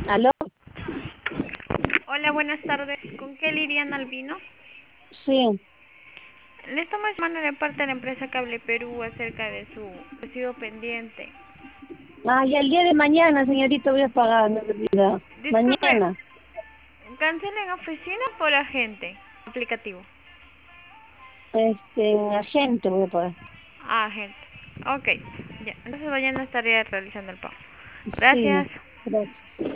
¿Aló? Hola, buenas tardes. ¿Con qué Liliana Albino? Sí. Le estamos llamando de parte de la empresa Cable Perú acerca de su recibo pendiente. Ah, y el día de mañana, señorita, voy a pagar, no me olvidado. Disculpe, Mañana. ¿cancela en oficina por agente? Aplicativo. Agente voy a pagar. Ah, agente. Ok, ya. Entonces mañana estaré realizando el pago. Sí, Gracias. gracias.